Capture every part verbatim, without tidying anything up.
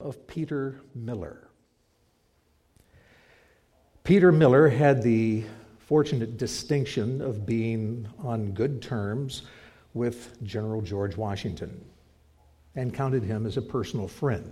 of Peter Miller. Peter Miller had the fortunate distinction of being on good terms with General George Washington and counted him as a personal friend.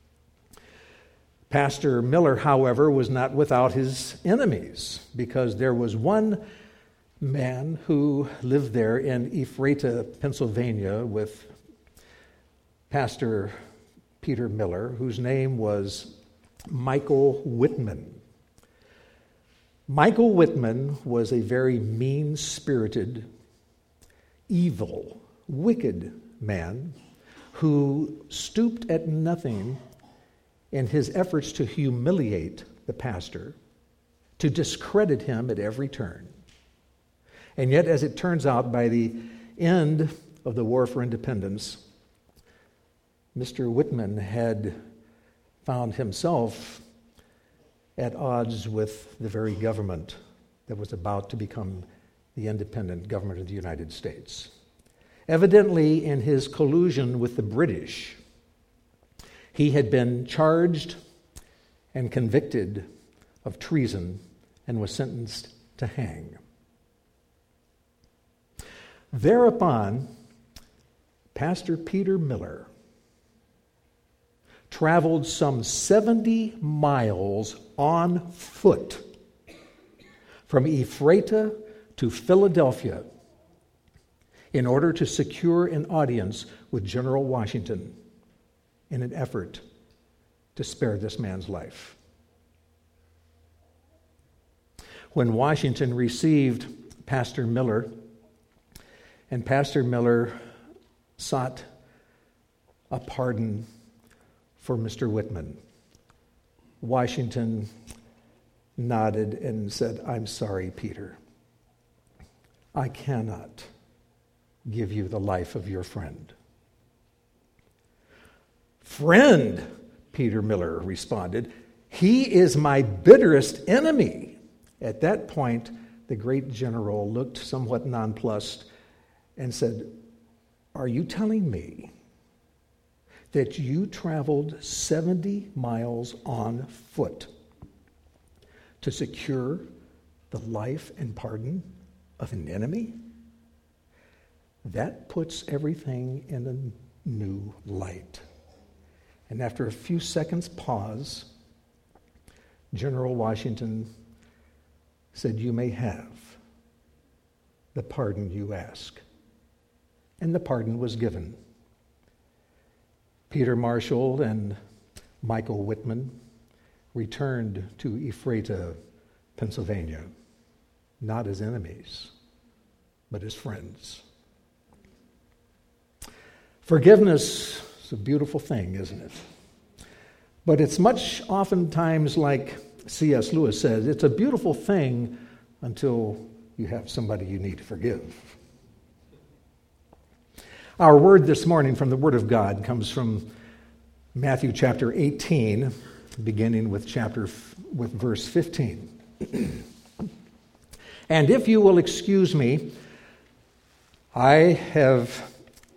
Pastor Miller, however, was not without his enemies, because there was one man who lived there in Ephrata, Pennsylvania, with Pastor Peter Miller, whose name was Michael Whitman. Michael Whitman was a very mean-spirited, evil, wicked man who stooped at nothing in his efforts to humiliate the pastor, to discredit him at every turn. And yet, as it turns out, by the end of the War for Independence, Mister Whitman had found himself at odds with the very government that was about to become the independent government of the United States. Evidently, in his collusion with the British, he had been charged and convicted of treason and was sentenced to hang. Thereupon, Pastor Peter Miller traveled some seventy miles on foot from Ephrata to Philadelphia in order to secure an audience with General Washington in an effort to spare this man's life. When Washington received Pastor Miller, and Pastor Miller sought a pardon for Mister Whitman, Washington nodded and said, "I'm sorry, Peter. I cannot give you the life of your friend." "Friend," Peter Miller responded, "he is my bitterest enemy." At that point, the great general looked somewhat nonplussed and said, "Are you telling me that you traveled seventy miles on foot to secure the life and pardon of an enemy?" That puts everything in a new light. And after a few seconds' pause, General Washington said, "You may have the pardon you ask." And the pardon was given. Peter Marshall and Michael Whitman returned to Ephrata, Pennsylvania, not as enemies, but as friends. Forgiveness is a beautiful thing, isn't it? But it's much oftentimes like C S Lewis says, it's a beautiful thing until you have somebody you need to forgive. Our word this morning from the Word of God comes from Matthew chapter eighteen, beginning with chapter with verse fifteen. "And if you will excuse me, I have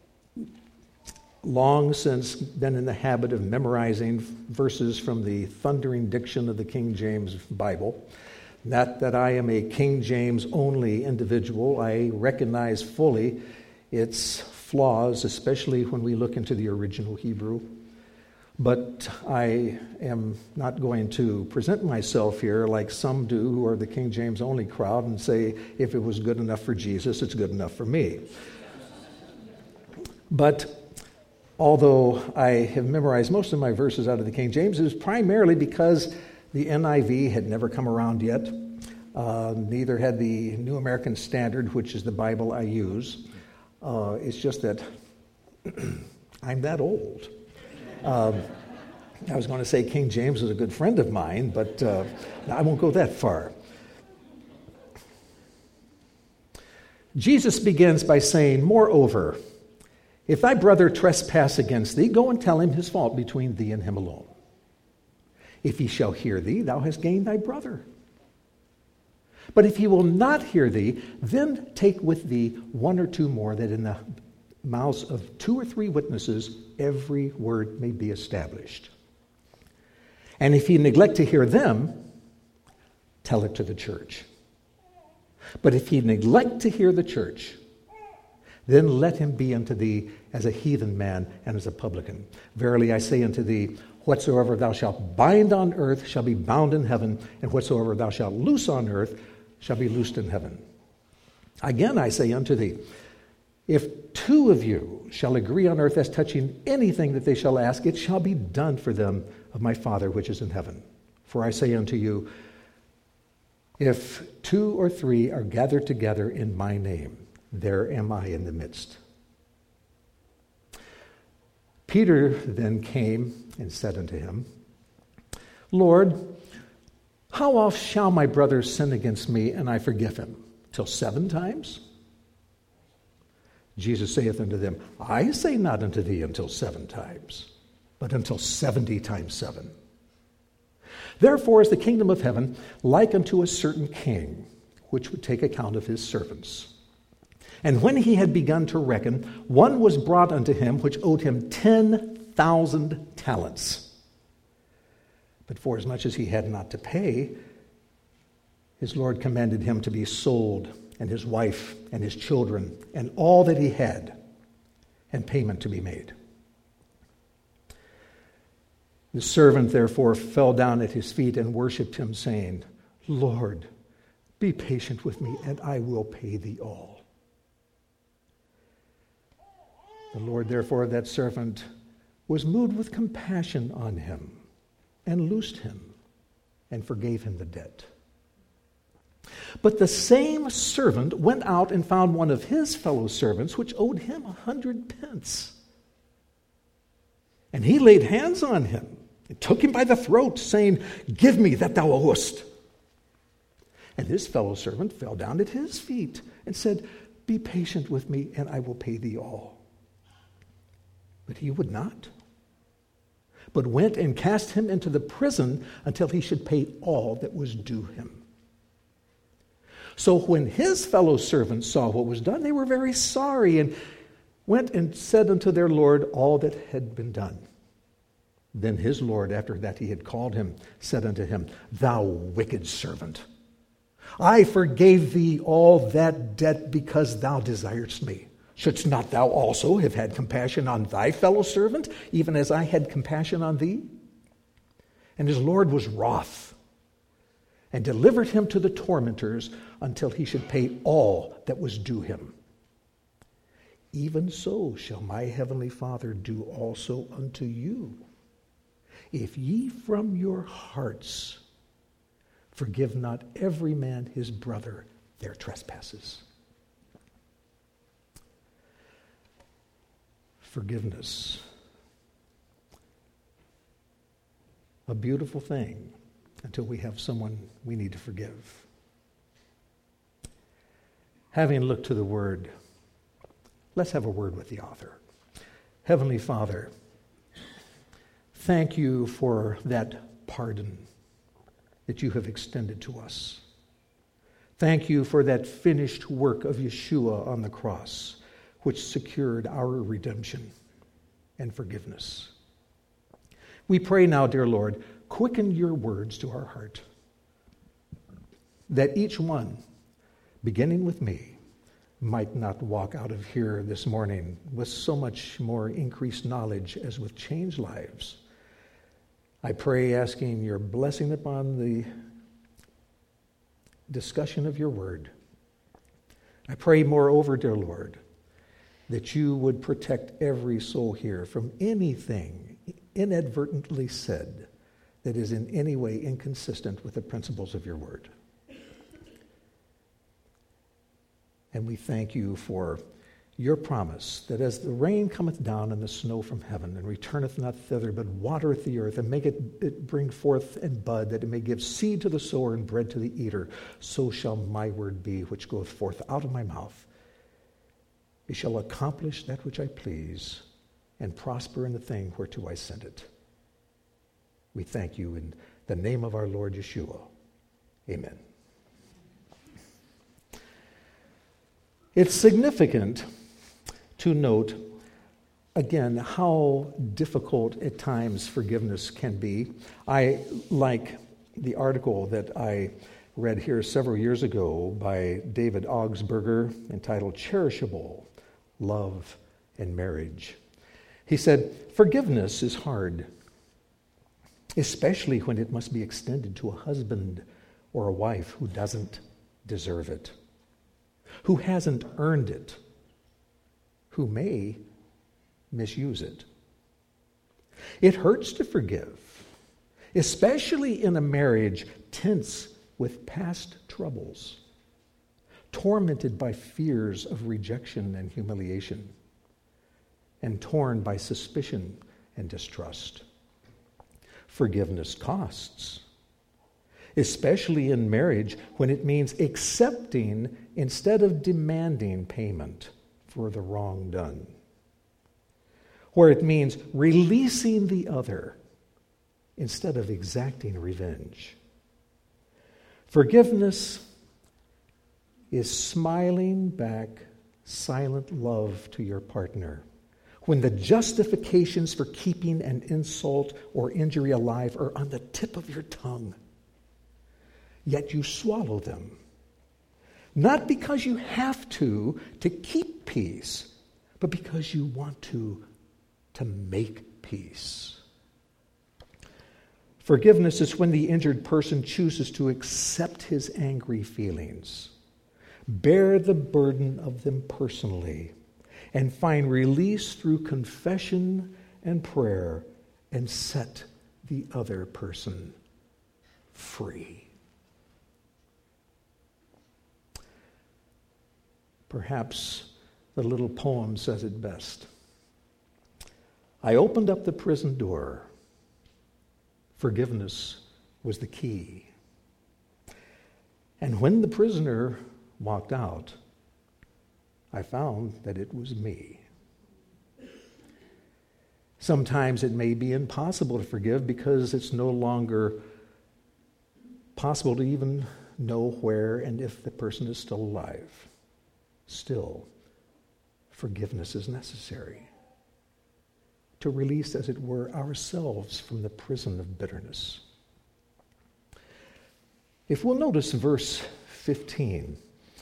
long since been in the habit of memorizing verses from the thundering diction of the King James Bible. Not that I am a King James only individual. I recognize fully its flaws, especially when we look into the original Hebrew. But I am not going to present myself here like some do who are the King James only crowd and say, if it was good enough for Jesus, it's good enough for me. But although I have memorized most of my verses out of the King James, it was primarily because the N I V had never come around yet. Uh, neither had the New American Standard, which is the Bible I use. Uh, it's just that I'm that old. Um, I was going to say King James is a good friend of mine, but uh, I won't go that far. Jesus begins by saying, "Moreover, if thy brother trespass against thee, go and tell him his fault between thee and him alone. If he shall hear thee, thou hast gained thy brother. But if he will not hear thee, then take with thee one or two more, that in the mouths of two or three witnesses every word may be established." And if he neglect to hear them, tell it to the church. But if he neglect to hear the church, then let him be unto thee as a heathen man and as a publican. Verily I say unto thee, whatsoever thou shalt bind on earth shall be bound in heaven, and whatsoever thou shalt loose on earth shall be loosed in heaven. Again I say unto thee, if two of you shall agree on earth as touching anything that they shall ask, it shall be done for them of my Father which is in heaven. For I say unto you, if two or three are gathered together in my name, there am I in the midst. Peter then came and said unto him, Lord, how oft shall my brother sin against me, and I forgive him? Till seven times? Jesus saith unto them, I say not unto thee until seven times, but until seventy times seven. Therefore is the kingdom of heaven like unto a certain king, which would take account of his servants. And when he had begun to reckon, one was brought unto him which owed him ten thousand talents. But forasmuch as he had not to pay, his Lord commanded him to be sold, and his wife and his children, and all that he had, and payment to be made. The servant therefore fell down at his feet and worshipped him, saying, Lord, be patient with me, and I will pay thee all. The Lord therefore of that servant was moved with compassion on him, and loosed him, and forgave him the debt. But the same servant went out and found one of his fellow servants, which owed him a hundred pence. And he laid hands on him, and took him by the throat, saying, Give me that thou owest. And his fellow servant fell down at his feet, and said, Be patient with me, and I will pay thee all. But he would not, but went and cast him into the prison until he should pay all that was due him. So when his fellow servants saw what was done, they were very sorry, and went and said unto their Lord all that had been done. Then his Lord, after that he had called him, said unto him, Thou wicked servant, I forgave thee all that debt because thou desiredst me. Shouldst not thou also have had compassion on thy fellow servant, even as I had compassion on thee? And his Lord was wroth, and delivered him to the tormentors until he should pay all that was due him. Even so shall my heavenly Father do also unto you, if ye from your hearts forgive not every man his brother their trespasses. Forgiveness. A beautiful thing until we have someone we need to forgive. Having looked to the Word, let's have a word with the author. Heavenly Father, thank you for that pardon that you have extended to us. Thank you for that finished work of Yeshua on the cross, which secured our redemption and forgiveness. We pray now, dear Lord, quicken your words to our heart, that each one, beginning with me, might not walk out of here this morning with so much more increased knowledge as with changed lives. I pray, asking your blessing upon the discussion of your word. I pray, moreover, dear Lord, that you would protect every soul here from anything inadvertently said that is in any way inconsistent with the principles of your word. And we thank you for your promise that as the rain cometh down and the snow from heaven, and returneth not thither, but watereth the earth, and maketh it bring forth and bud, that it may give seed to the sower and bread to the eater, so shall my word be which goeth forth out of my mouth. It shall accomplish that which I please, and prosper in the thing whereto I send it. We thank you in the name of our Lord Yeshua. Amen. It's significant to note again, how difficult at times forgiveness can be. I like the article that I read here several years ago by David Augsburger entitled Cherishable Love and Marriage. He said, "Forgiveness is hard, especially when it must be extended to a husband or a wife who doesn't deserve it, who hasn't earned it, who may misuse it. It hurts to forgive, especially in a marriage tense with past troubles, tormented by fears of rejection and humiliation, and torn by suspicion and distrust. Forgiveness costs, especially in marriage when it means accepting instead of demanding payment for the wrong done, where it means releasing the other instead of exacting revenge. Forgiveness is smiling back silent love to your partner when the justifications for keeping an insult or injury alive are on the tip of your tongue, yet you swallow them. Not because you have to to keep peace, but because you want to to make peace. Forgiveness is when the injured person chooses to accept his angry feelings, bear the burden of them personally, and find release through confession and prayer, and set the other person free. Perhaps the little poem says it best. I opened up the prison door. Forgiveness was the key. And when the prisoner walked out, I found that it was me. Sometimes it may be impossible to forgive because it's no longer possible to even know where and if the person is still alive. Still, forgiveness is necessary to release, as it were, ourselves from the prison of bitterness. If we'll notice verse fifteen,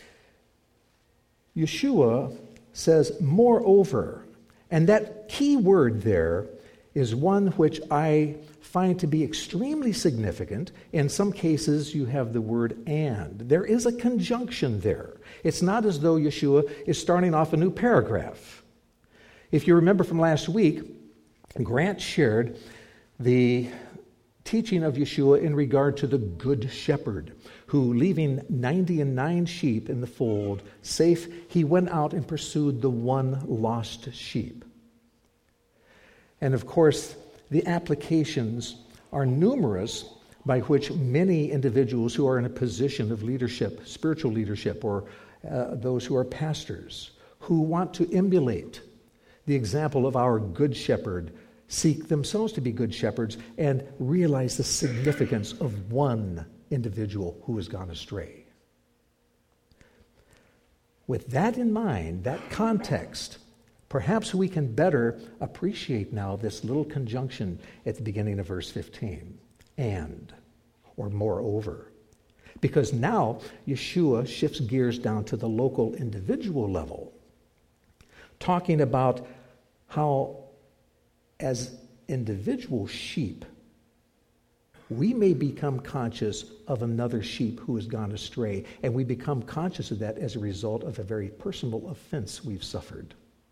Yeshua says, moreover, and that key word there is one which I find to be extremely significant. In some cases, you have the word and. There is a conjunction there. It's not as though Yeshua is starting off a new paragraph. If you remember from last week, Grant shared the teaching of Yeshua in regard to the good shepherd who, leaving ninety and nine sheep in the fold safe, he went out and pursued the one lost sheep. And of course, the applications are numerous by which many individuals who are in a position of leadership, spiritual leadership, or uh, those who are pastors, who want to emulate the example of our good shepherd, seek themselves to be good shepherds and realize the significance of one individual who has gone astray. With that in mind, that context, perhaps we can better appreciate now this little conjunction at the beginning of verse fifteen, and, or moreover. Because now Yeshua shifts gears down to the local individual level, talking about how as individual sheep, we may become conscious of another sheep who has gone astray, and we become conscious of that as a result of a very personal offense we've suffered.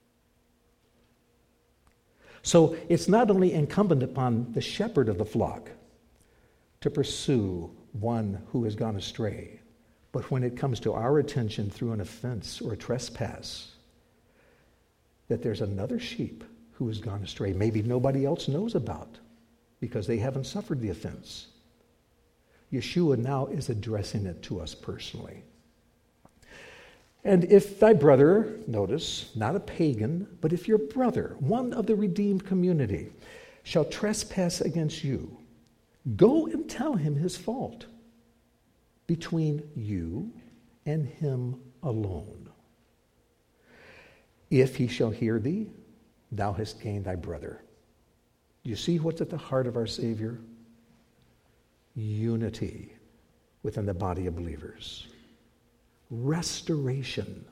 So it's not only incumbent upon the shepherd of the flock to pursue one who has gone astray, but when it comes to our attention through an offense or a trespass, that there's another sheep who has gone astray, maybe nobody else knows about because they haven't suffered the offense. Yeshua now is addressing it to us personally. And if thy brother, notice, not a pagan, but if your brother, one of the redeemed community, shall trespass against you, go and tell him his fault between you and him alone. If he shall hear thee, thou hast gained thy brother. You see what's at the heart of our Savior? Unity within the body of believers. Restoration.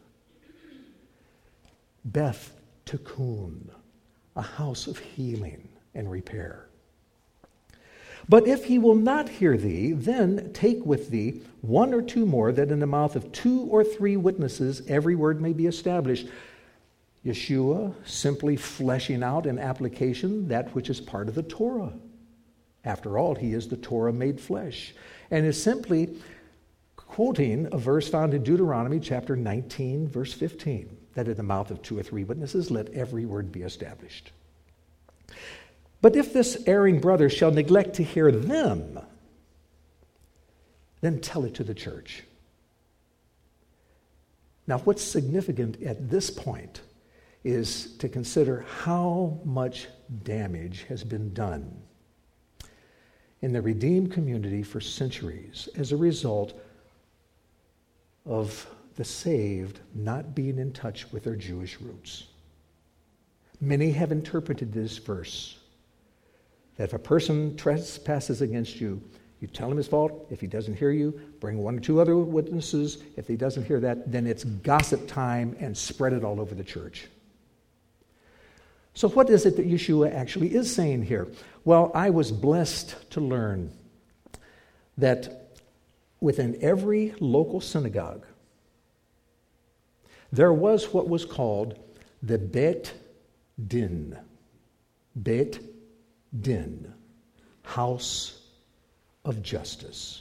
Beth Tikkun, a house of healing and repair. But if he will not hear thee, then take with thee one or two more, that in the mouth of two or three witnesses every word may be established. Yeshua simply fleshing out in application that which is part of the Torah. After all, he is the Torah made flesh, and is simply quoting a verse found in Deuteronomy chapter nineteen, verse fifteen, that in the mouth of two or three witnesses let every word be established. But if this erring brother shall neglect to hear them, then tell it to the church. Now, what's significant at this point is to consider how much damage has been done in the redeemed community for centuries as a result of the saved not being in touch with their Jewish roots. Many have interpreted this verse that if a person trespasses against you, you tell him his fault. If he doesn't hear you, bring one or two other witnesses. If he doesn't hear that, then it's gossip time and spread it all over the church. So what is it that Yeshua actually is saying here? Well, I was blessed to learn that within every local synagogue, there was what was called the Bet Din. Bet Din, house of justice.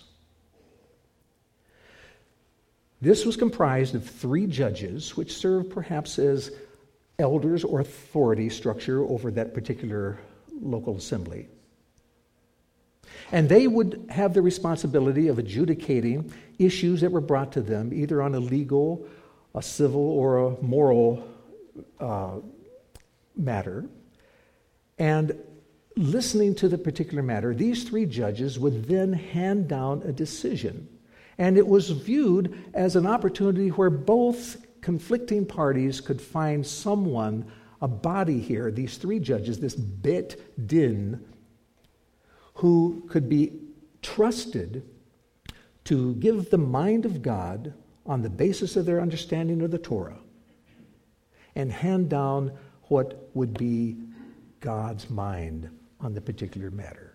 This was comprised of three judges, which served perhaps as elders or authority structure over that particular local assembly. And they would have the responsibility of adjudicating issues that were brought to them, either on a legal, a civil, or a moral uh, matter. And listening to the particular matter, these three judges would then hand down a decision. And it was viewed as an opportunity where both conflicting parties could find someone, a body here, these three judges, this Bet Din, who could be trusted to give the mind of God on the basis of their understanding of the Torah and hand down what would be God's mind on the particular matter.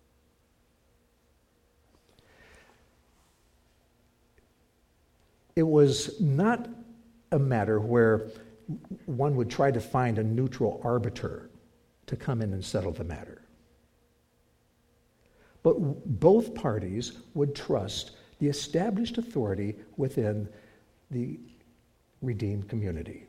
It was not a matter where one would try to find a neutral arbiter to come in and settle the matter. But both parties would trust the established authority within the redeemed community.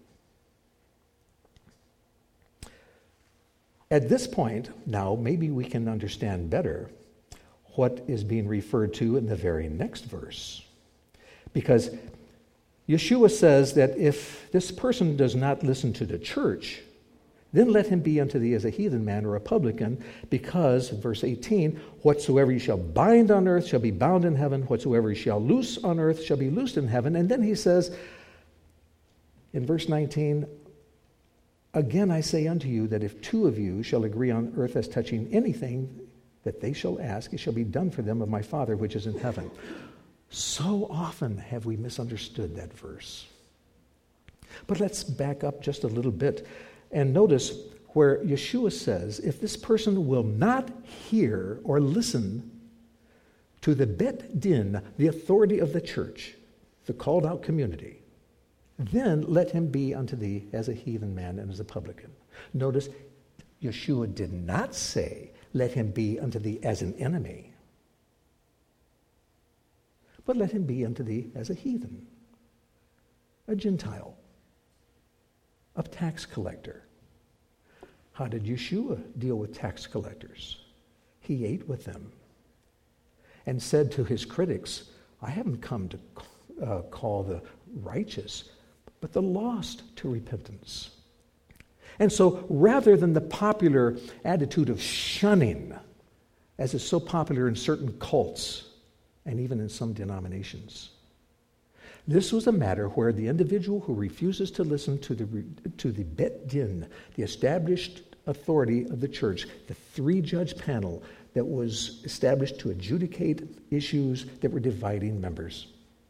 At this point, now, maybe we can understand better what is being referred to in the very next verse. Because Yeshua says that if this person does not listen to the church, then let him be unto thee as a heathen man or a publican, because, verse eighteen, whatsoever you shall bind on earth shall be bound in heaven, whatsoever you shall loose on earth shall be loosed in heaven. And then he says, in verse nineteen, again I say unto you that if two of you shall agree on earth as touching anything that they shall ask, it shall be done for them of my Father which is in heaven. So often have we misunderstood that verse. But let's back up just a little bit and notice where Yeshua says, if this person will not hear or listen to the Bet Din, the authority of the church, the called out community, then let him be unto thee as a heathen man and as a publican. Notice, Yeshua did not say, let him be unto thee as an enemy, but let him be unto thee as a heathen, a Gentile, a tax collector. How did Yeshua deal with tax collectors? He ate with them and said to his critics, I haven't come to uh, call the righteous, but the lost to repentance. And so rather than the popular attitude of shunning, as is so popular in certain cults and even in some denominations, This was a matter where the individual who refuses to listen to the to the Bet Din, the established authority of the church, the three-judge panel that was established to adjudicate issues that were dividing members.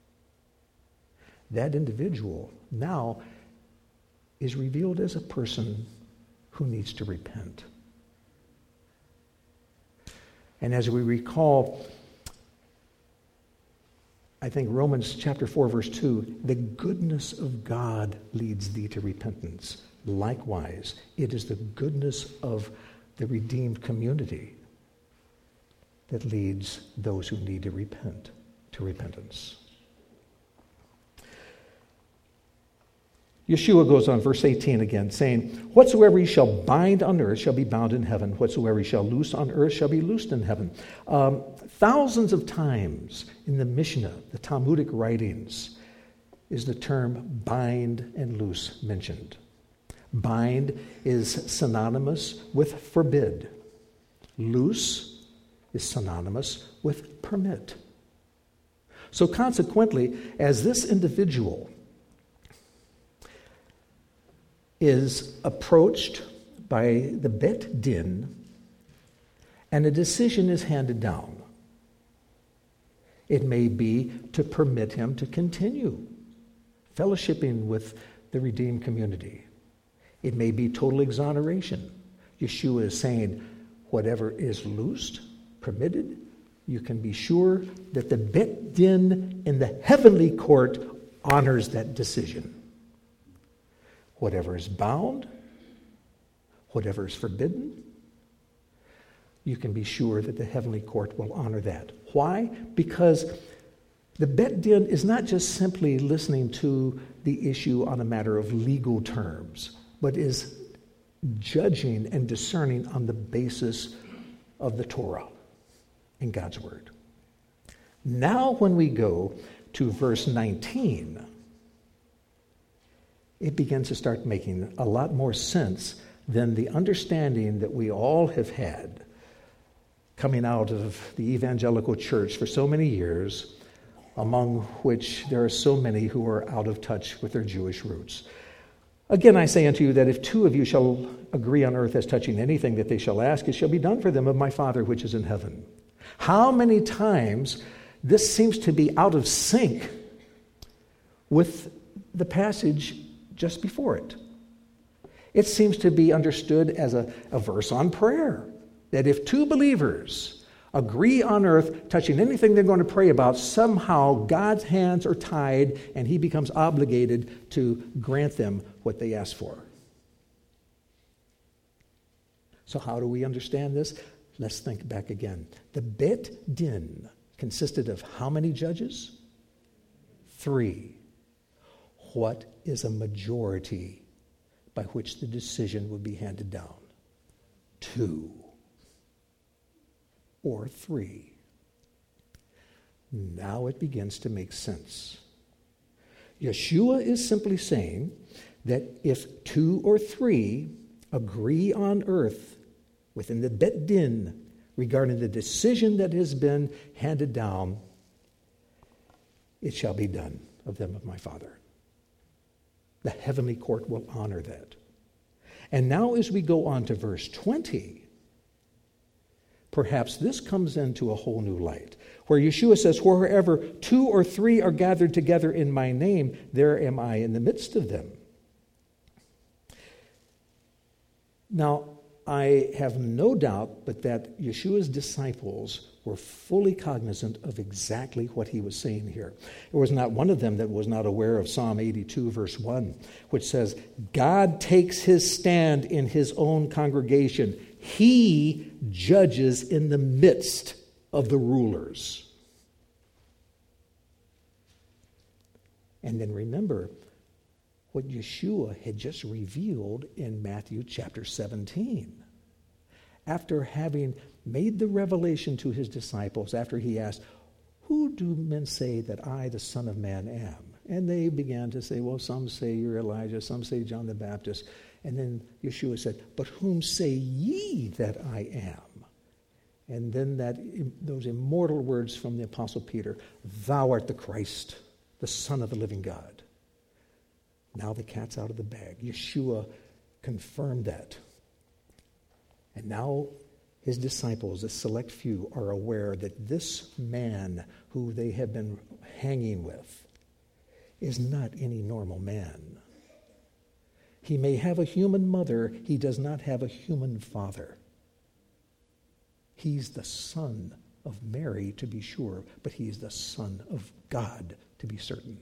That individual now is revealed as a person who needs to repent. And as we recall, I think Romans chapter four, verse two, the goodness of God leads thee to repentance. Likewise, it is the goodness of the redeemed community that leads those who need to repent to repentance. Yeshua goes on, verse eighteen again, saying, whatsoever ye shall bind on earth shall be bound in heaven. Whatsoever ye shall loose on earth shall be loosed in heaven. Um, thousands of times in the Mishnah, the Talmudic writings, is the term bind and loose mentioned. Bind is synonymous with forbid. Loose is synonymous with permit. So consequently, as this individual is approached by the Bet Din and a decision is handed down, it may be to permit him to continue fellowshipping with the redeemed community. It may be total exoneration. Yeshua is saying, whatever is loosed, permitted, you can be sure that the Bet Din in the heavenly court honors that decision. Whatever is bound, whatever is forbidden, you can be sure that the heavenly court will honor that. Why? Because the Bet Din is not just simply listening to the issue on a matter of legal terms, but is judging and discerning on the basis of the Torah and God's Word. Now when we go to verse nineteen, it begins to start making a lot more sense than the understanding that we all have had coming out of the evangelical church for so many years, among which there are so many who are out of touch with their Jewish roots. Again, I say unto you that if two of you shall agree on earth as touching anything that they shall ask, it shall be done for them of my Father which is in heaven. How many times this seems to be out of sync with the passage just before it. It seems to be understood as a, a verse on prayer, that if two believers agree on earth touching anything they're going to pray about, somehow God's hands are tied and he becomes obligated to grant them what they ask for. So how do we understand this? Let's think back again. The Bet Din consisted of how many judges? Three. What is a majority by which the decision would be handed down? Two or three. Now it begins to make sense. Yeshua is simply saying that if two or three agree on earth within the Bet Din regarding the decision that has been handed down, it shall be done of them of my Father. The heavenly court will honor that. And now as we go on to verse twenty, perhaps this comes into a whole new light, where Yeshua says, wherever two or three are gathered together in my name, there am I in the midst of them. Now, I have no doubt but that Yeshua's disciples were fully cognizant of exactly what he was saying here. There was not one of them that was not aware of Psalm eighty-two, verse one, which says, God takes his stand in his own congregation. He judges in the midst of the rulers. And then remember what Yeshua had just revealed in Matthew chapter seventeen. After having made the revelation to his disciples, after he asked, who do men say that I, the Son of Man, am? And they began to say, well, some say you're Elijah, some say John the Baptist. And then Yeshua said, but whom say ye that I am? And then that those immortal words from the Apostle Peter, thou art the Christ, the Son of the living God. Now the cat's out of the bag. Yeshua confirmed that. And now his disciples, a select few, are aware that this man who they have been hanging with is not any normal man. He may have a human mother, he does not have a human father. He's the Son of Mary, to be sure, but he's the Son of God, to be certain.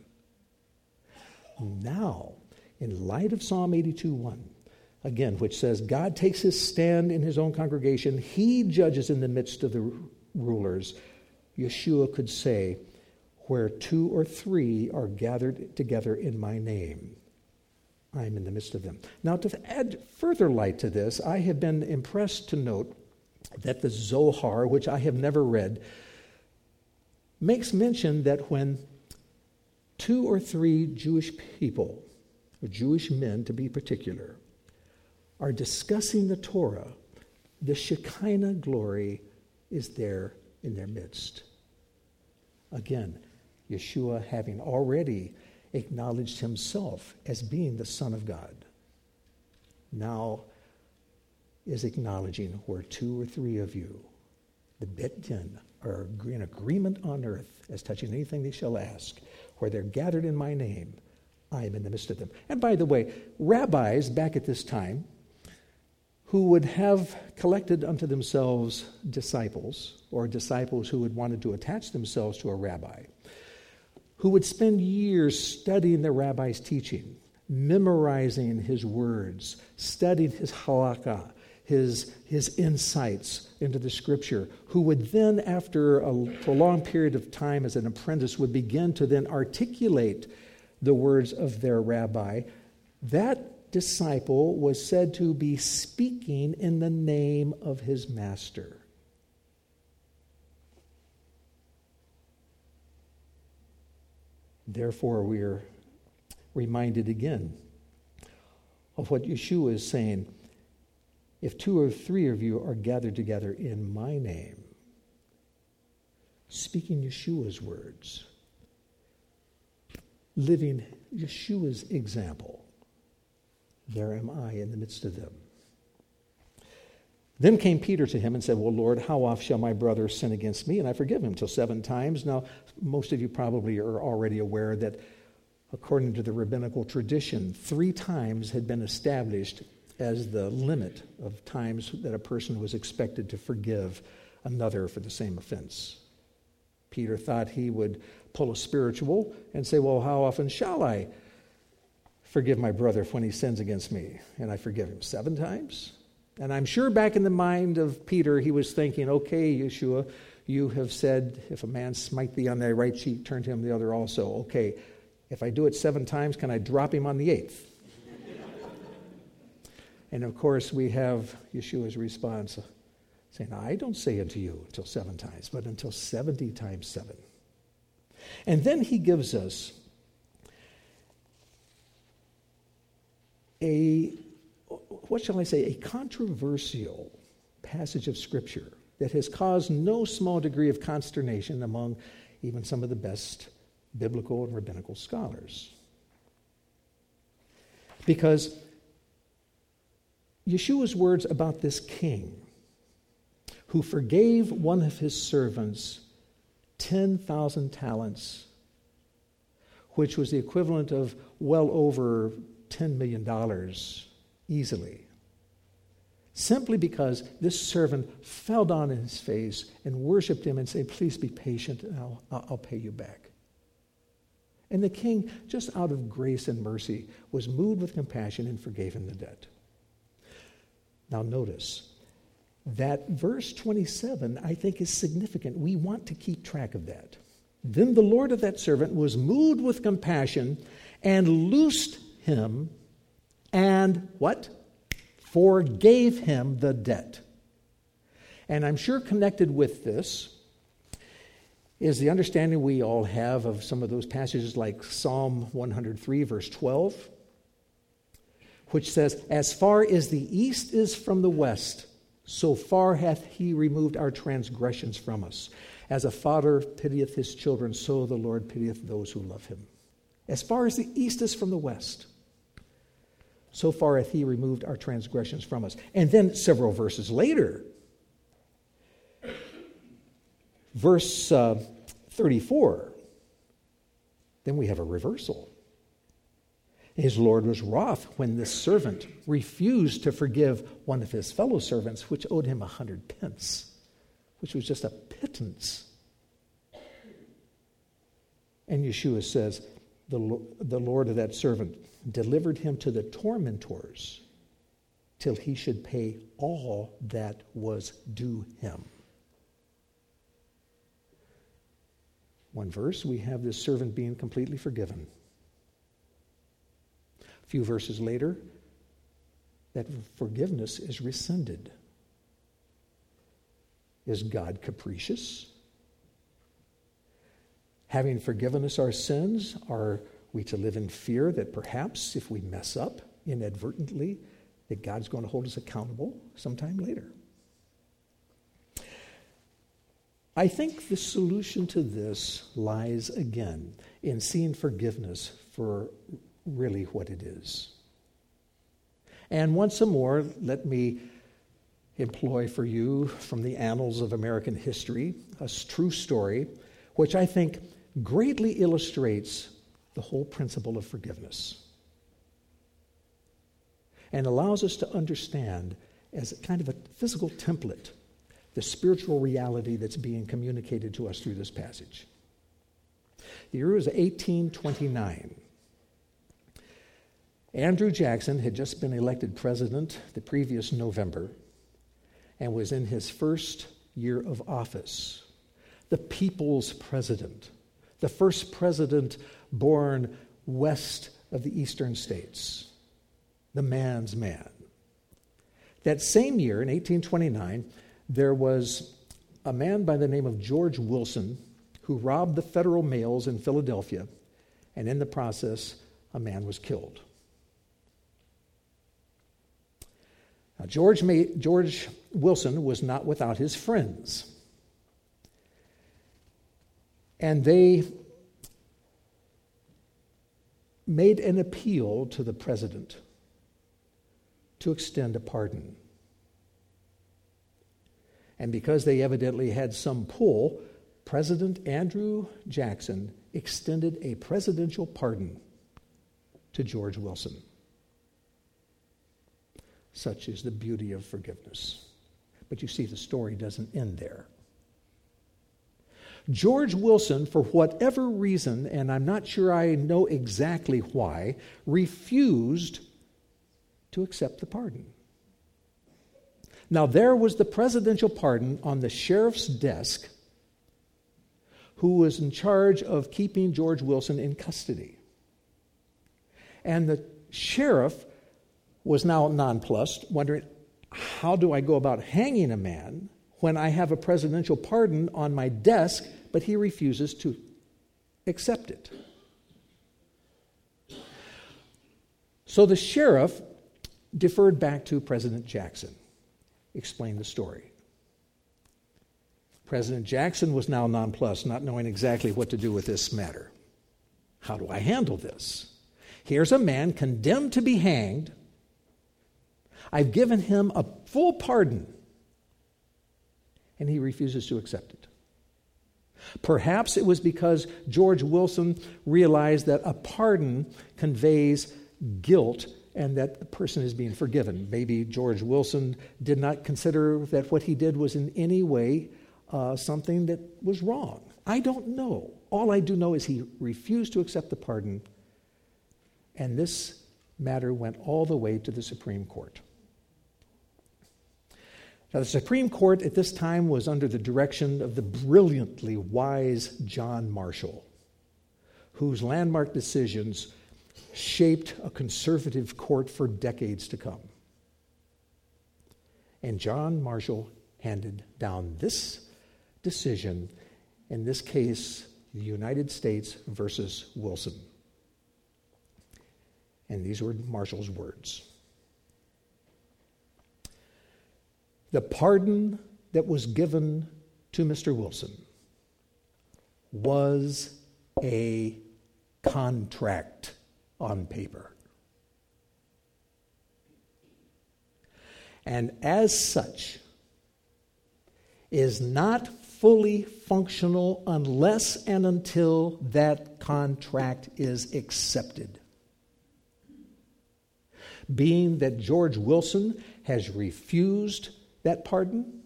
Now, in light of Psalm eighty-two one, again, which says, God takes his stand in his own congregation, he judges in the midst of the rulers, Yeshua could say, where two or three are gathered together in my name, I am in the midst of them. Now, to add further light to this, I have been impressed to note that the Zohar, which I have never read, makes mention that when two or three Jewish people, or Jewish men to be particular, are discussing the Torah, the Shekinah glory is there in their midst. Again, Yeshua having already acknowledged himself as being the Son of God, now is acknowledging where two or three of you, the Bet Din, are in agreement on earth as touching anything they shall ask, where they're gathered in my name, I am in the midst of them. And by the way, rabbis back at this time, who would have collected unto themselves disciples, or disciples who had wanted to attach themselves to a rabbi, who would spend years studying the rabbi's teaching, memorizing his words, studying his halakha, his, his insights into the Scripture, who would then, after a prolonged period of time as an apprentice, would begin to then articulate the words of their rabbi. That disciple was said to be speaking in the name of his master. Therefore, we are reminded again of what Yeshua is saying. If two or three of you are gathered together in my name, speaking Yeshua's words, living Yeshua's example, there am I in the midst of them. Then came Peter to him and said, well, Lord, how oft shall my brother sin against me, and I forgive him? Till seven times? Now, most of you probably are already aware that according to the rabbinical tradition, three times had been established as the limit of times that a person was expected to forgive another for the same offense. Peter thought he would pull a spiritual and say, well, how often shall I forgive my brother when he sins against me? And I forgive him seven times? And I'm sure back in the mind of Peter, he was thinking, okay, Yeshua, you have said, if a man smite thee on thy right cheek, turn to him the other also. Okay, if I do it seven times, can I drop him on the eighth? And of course, we have Yeshua's response saying, I don't say unto you until seven times, but until seventy times seven. And then he gives us a, what shall I say, a controversial passage of Scripture that has caused no small degree of consternation among even some of the best biblical and rabbinical scholars. Because Yeshua's words about this king who forgave one of his servants ten thousand talents, which was the equivalent of well over ten million dollars easily, simply because this servant fell down on his face and worshiped him and said, please be patient and I'll, I'll pay you back. And the king, just out of grace and mercy, was moved with compassion and forgave him the debt. Now notice, that verse twenty-seven, I think, is significant. We want to keep track of that. Then the Lord of that servant was moved with compassion and loosed him and what? Forgave him the debt. And I'm sure connected with this is the understanding we all have of some of those passages like Psalm one hundred three, verse twelve, which says, as far as the east is from the west, So far hath he removed our transgressions from us. As a father pitieth his children, so the Lord pitieth those who love him. As far as the east is from the west, so far hath he removed our transgressions from us. And then several verses later, verse uh, thirty-four, then we have a reversal. His Lord was wroth when this servant refused to forgive one of his fellow servants, which owed him a hundred pence, which was just a pittance. And Yeshua says, the, the Lord of that servant delivered him to the tormentors till he should pay all that was due him. One verse, we have this servant being completely forgiven. A few verses later, that forgiveness is rescinded. Is God capricious? Having forgiven us our sins, are we to live in fear that perhaps if we mess up inadvertently, that God's going to hold us accountable sometime later? I think the solution to this lies again in seeing forgiveness for really what it is. And once more, let me employ for you from the annals of American history a true story which I think greatly illustrates the whole principle of forgiveness and allows us to understand as a kind of a physical template the spiritual reality that's being communicated to us through this passage. The year was eighteen twenty-nine. Andrew Jackson had just been elected president the previous November and was in his first year of office. The people's president, the first president born west of the eastern states, the man's man. That same year, in eighteen twenty-nine, there was a man by the name of George Wilson who robbed the federal mails in Philadelphia, and in the process, a man was killed. Now, George, May, George Wilson was not without his friends. And they made an appeal to the president to extend a pardon. And because they evidently had some pull, President Andrew Jackson extended a presidential pardon to George Wilson. Such is the beauty of forgiveness. But you see, the story doesn't end there. George Wilson, for whatever reason, and I'm not sure I know exactly why, refused to accept the pardon. Now, there was the presidential pardon on the sheriff's desk, who was in charge of keeping George Wilson in custody. And the sheriff was now nonplussed, wondering, how do I go about hanging a man when I have a presidential pardon on my desk, but he refuses to accept it? So the sheriff deferred back to President Jackson, explained the story. President Jackson was now nonplussed, not knowing exactly what to do with this matter. How do I handle this? Here's a man condemned to be hanged. I've given him a full pardon, and he refuses to accept it. Perhaps it was because George Wilson realized that a pardon conveys guilt and that the person is being forgiven. Maybe George Wilson did not consider that what he did was in any way uh, something that was wrong. I don't know. All I do know is he refused to accept the pardon, and this matter went all the way to the Supreme Court. Now, the Supreme Court at this time was under the direction of the brilliantly wise John Marshall, whose landmark decisions shaped a conservative court for decades to come. And John Marshall handed down this decision, in this case, the United States versus Wilson. And these were Marshall's words. The pardon that was given to Mister Wilson was a contract on paper. And as such, is not fully functional unless and until that contract is accepted. Being that George Wilson has refused that pardon,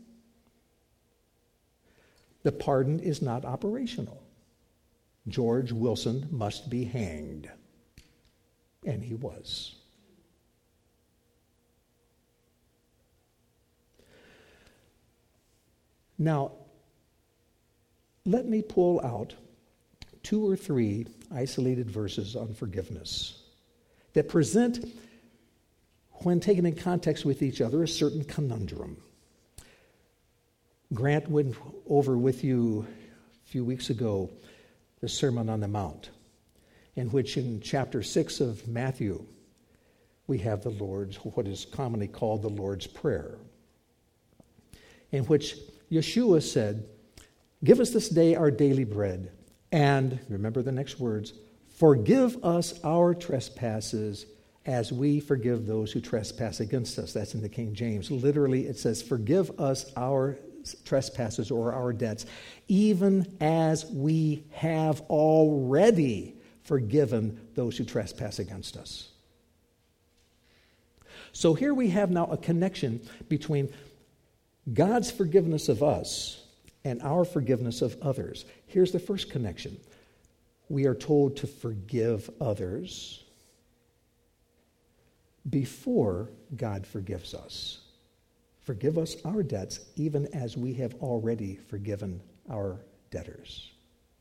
the pardon is not operational. George Wilson must be hanged. And he was. Now, let me pull out two or three isolated verses on forgiveness that present, when taken in context with each other, a certain conundrum. Grant went over with you a few weeks ago the Sermon on the Mount, in which in chapter six of Matthew, we have the Lord's, what is commonly called the Lord's Prayer, in which Yeshua said, "Give us this day our daily bread," and, remember the next words, "Forgive us our trespasses as we forgive those who trespass against us." That's in the King James. Literally, it says, "Forgive us our trespasses or our debts, even as we have already forgiven those who trespass against us." So here we have now a connection between God's forgiveness of us and our forgiveness of others. Here's the first connection. We are told to forgive others before God forgives us. Forgive us our debts, even as we have already forgiven our debtors.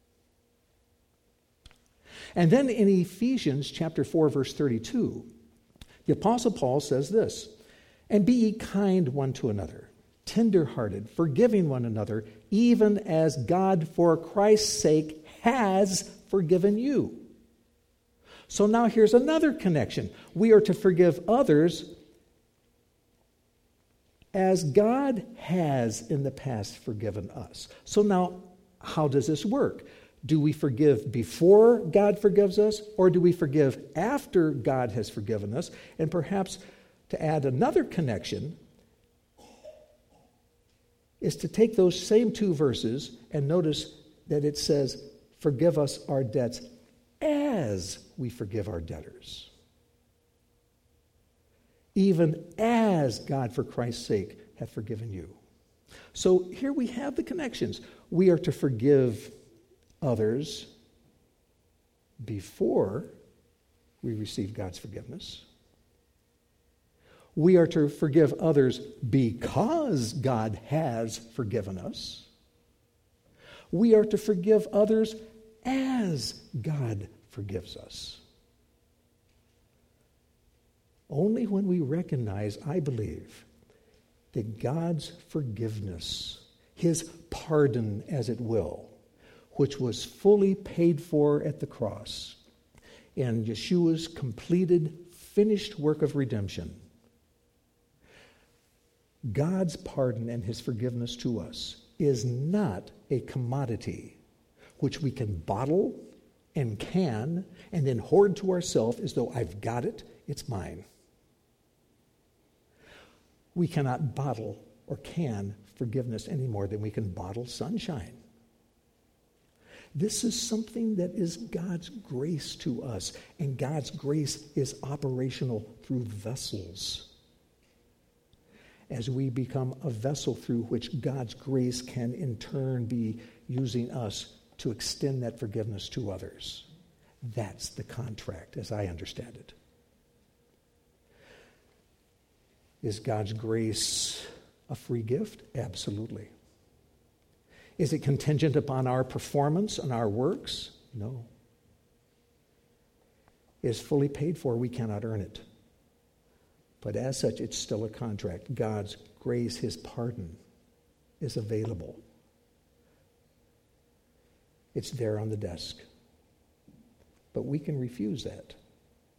And then in Ephesians chapter four, verse thirty-two, the Apostle Paul says this, "And be ye kind one to another, tender-hearted, forgiving one another, even as God for Christ's sake has forgiven you." So now here's another connection. We are to forgive others as God has in the past forgiven us. So now, how does this work? Do we forgive before God forgives us, or do we forgive after God has forgiven us? And perhaps to add another connection is to take those same two verses and notice that it says, "Forgive us our debts as we forgive our debtors." Even as God for Christ's sake hath forgiven you. So here we have the connections. We are to forgive others before we receive God's forgiveness. We are to forgive others because God has forgiven us. We are to forgive others as God forgives us. Only when we recognize, I believe, that God's forgiveness, his pardon, as it will, which was fully paid for at the cross, and Yeshua's completed, finished work of redemption, God's pardon and his forgiveness to us is not a commodity which we can bottle and can and then hoard to ourselves as though I've got it, it's mine. We cannot bottle or can forgiveness any more than we can bottle sunshine. This is something that is God's grace to us, and God's grace is operational through vessels. As we become a vessel through which God's grace can in turn be using us to extend that forgiveness to others. That's the contract, as I understand it. Is God's grace a free gift? Absolutely. Is it contingent upon our performance and our works? No. It is fully paid for. We cannot earn it. But as such, it's still a contract. God's grace, his pardon, is available. It's there on the desk. But we can refuse that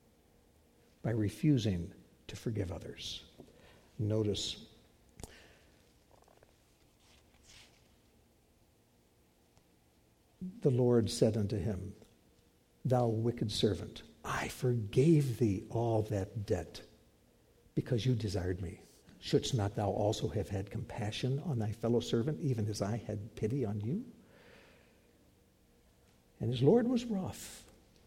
by refusing to forgive others. Notice the Lord said unto him, Thou wicked servant, I forgave thee all that debt, because you desired me. Shouldst not thou also have had compassion on thy fellow servant, even as I had pity on you? And his Lord was wroth,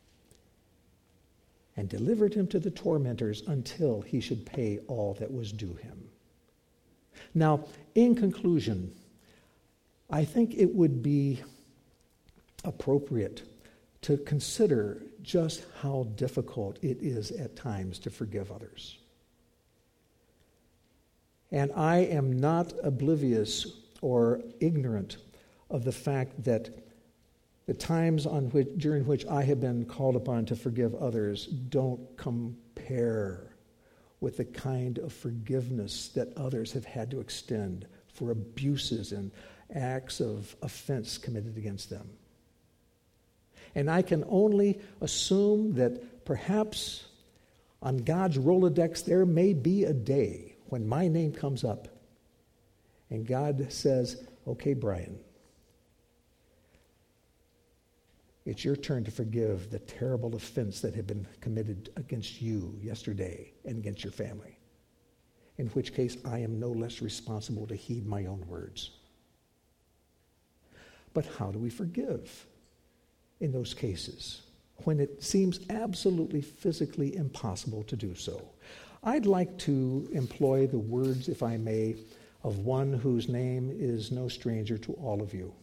and delivered him to the tormentors until he should pay all that was due him. Now, in conclusion, I think it would be appropriate to consider just how difficult it is at times to forgive others. And I am not oblivious or ignorant of the fact that the times on which, during which I have been called upon to forgive others don't compare with the kind of forgiveness that others have had to extend for abuses and acts of offense committed against them. And I can only assume that perhaps on God's Rolodex there may be a day when my name comes up and God says, okay, Brian, it's your turn to forgive the terrible offense that had been committed against you yesterday and against your family, in which case I am no less responsible to heed my own words. But how do we forgive in those cases when it seems absolutely physically impossible to do so? I'd like to employ the words, if I may, of one whose name is no stranger to all of you.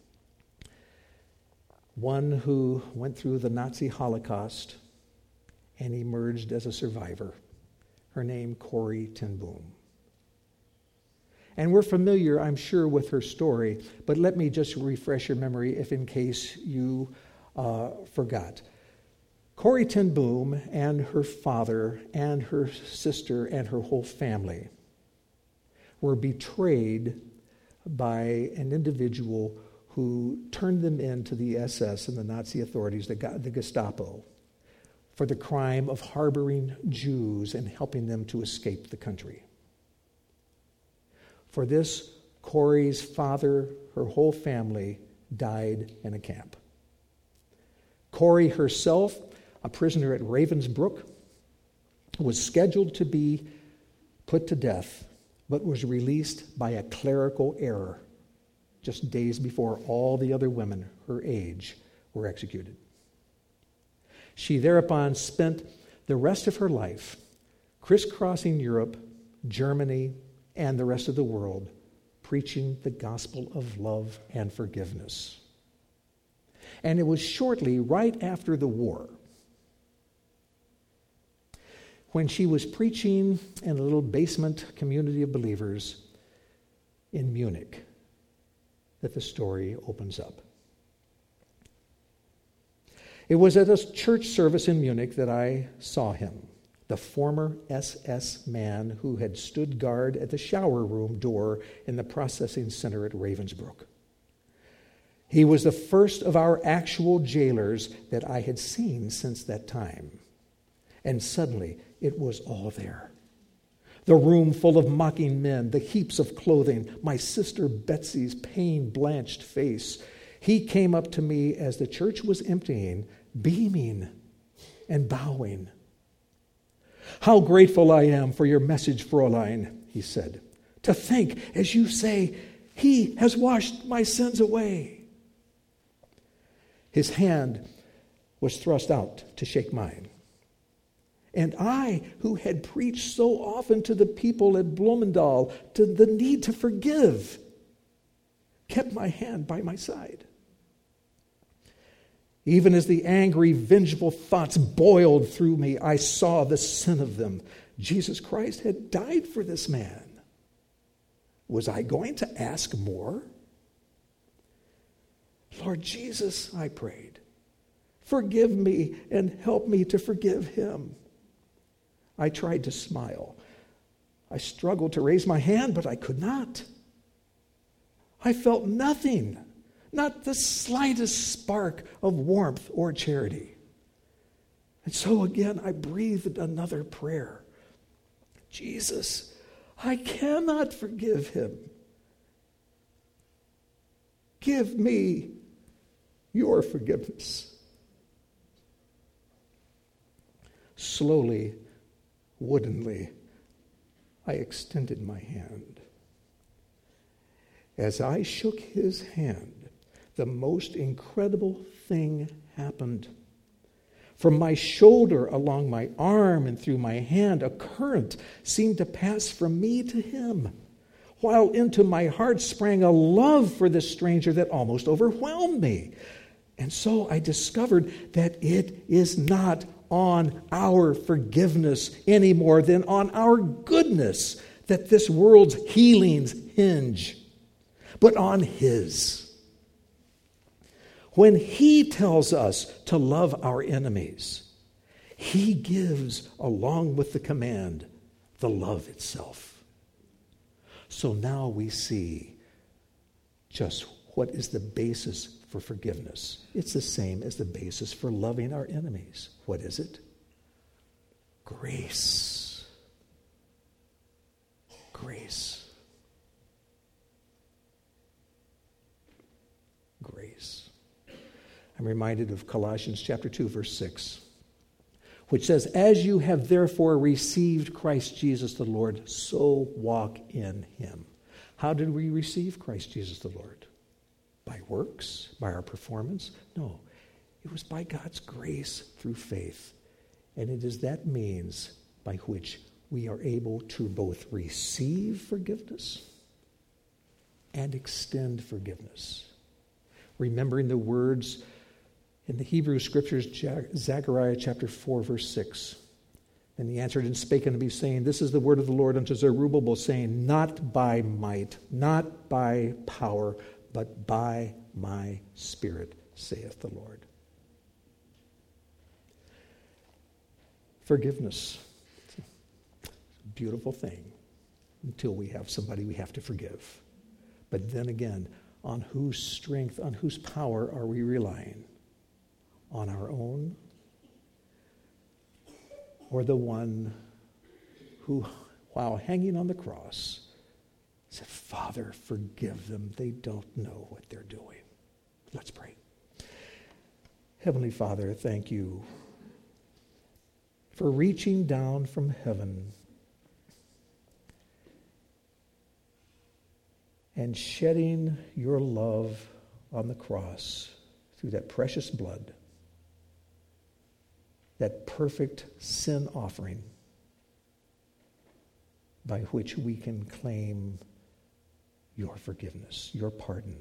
One who went through the Nazi Holocaust and emerged as a survivor. Her name, Corrie ten Boom. And we're familiar, I'm sure, with her story, but let me just refresh your memory if in case you uh, forgot. Corrie ten Boom and her father and her sister and her whole family were betrayed by an individual who turned them in to the S S and the Nazi authorities, the, the Gestapo, for the crime of harboring Jews and helping them to escape the country. For this, Corrie's father, her whole family, died in a camp. Corrie herself, a prisoner at Ravensbrück, was scheduled to be put to death, but was released by a clerical error just days before all the other women her age were executed. She thereupon spent the rest of her life crisscrossing Europe, Germany, and the rest of the world, preaching the gospel of love and forgiveness. And it was shortly right after the war, when she was preaching in a little basement community of believers in Munich, that the story opens up. It was at a church service in Munich that I saw him, the former S S man who had stood guard at the shower room door in the processing center at Ravensbrück. He was the first of our actual jailers that I had seen since that time. And suddenly, it was all there. The room full of mocking men, the heaps of clothing, my sister Betsy's pain-blanched face. He came up to me as the church was emptying, beaming and bowing. How grateful I am for your message, Fräulein, he said. To think, as you say, he has washed my sins away. His hand was thrust out to shake mine. And I, who had preached so often to the people at Bloemendaal to the need to forgive, kept my hand by my side. Even as the angry, vengeful thoughts boiled through me, I saw the sin of them. Jesus Christ had died for this man. Was I going to ask more? Lord Jesus, I prayed, forgive me and help me to forgive him. I tried to smile. I struggled to raise my hand, but I could not. I felt nothing, not the slightest spark of warmth or charity. And so again, I breathed another prayer. Jesus, I cannot forgive him. Give me your forgiveness. Slowly, woodenly, I extended my hand. As I shook his hand, the most incredible thing happened. From my shoulder, along my arm, and through my hand, a current seemed to pass from me to him, while into my heart sprang a love for this stranger that almost overwhelmed me. And so I discovered that it is not on our forgiveness any more than on our goodness that this world's healings hinge, but on his. When he tells us to love our enemies, he gives, along with the command, the love itself. So now we see just what is the basis for forgiveness. It's the same as the basis for loving our enemies. What is it? Grace. Grace. Grace. I'm reminded of Colossians chapter two, verse six, which says, "As you have therefore received Christ Jesus the Lord, so walk in him." How did we receive Christ Jesus the Lord? By works? By our performance? No. It was by God's grace through faith. And it is that means by which we are able to both receive forgiveness and extend forgiveness. Remembering the words in the Hebrew Scriptures, Zechariah chapter four, verse six. And he answered and spake unto me, saying, "This is the word of the Lord unto Zerubbabel, saying, Not by might, not by power, but by my Spirit, saith the Lord." Forgiveness. It's a beautiful thing until we have somebody we have to forgive. But then again, on whose strength, on whose power are we relying? On our own, or the one who, while hanging on the cross, said, "Father, forgive them. They don't know what they're doing." Let's pray. Heavenly Father, thank you for reaching down from heaven and shedding your love on the cross through that precious blood, that perfect sin offering by which we can claim your forgiveness, your pardon.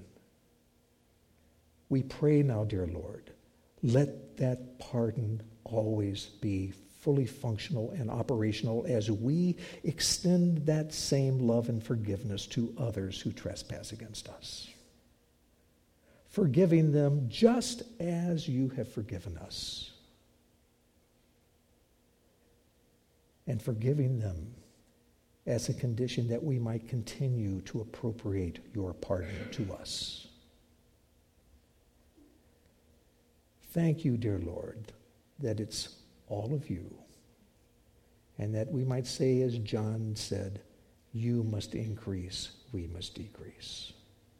We pray now, dear Lord, let that pardon always be fully functional and operational as we extend that same love and forgiveness to others who trespass against us, forgiving them just as you have forgiven us, and forgiving them as a condition that we might continue to appropriate your pardon to us. Thank you, dear Lord, that it's all of you, and that we might say, as John said, you must increase, we must decrease.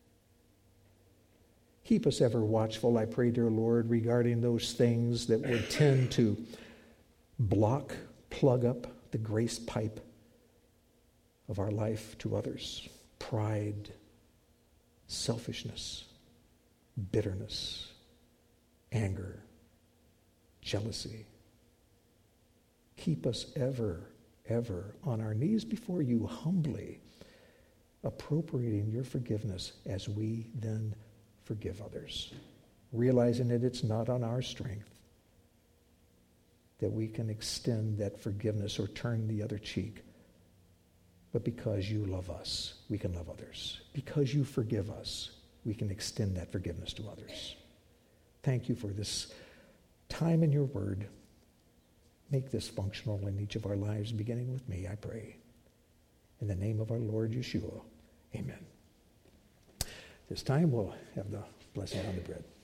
Keep us ever watchful, I pray, dear Lord, regarding those things that would tend to block, plug up the grace pipe of our life to others. Pride, selfishness, bitterness, anger, jealousy. Keep us ever, ever on our knees before you, humbly appropriating your forgiveness as we then forgive others, realizing that it's not on our strength that we can extend that forgiveness or turn the other cheek, but because you love us, we can love others. Because you forgive us, we can extend that forgiveness to others. Thank you for this time in your word. Make this functional in each of our lives, beginning with me, I pray. In the name of our Lord Yeshua, amen. This time we'll have the blessing on the bread.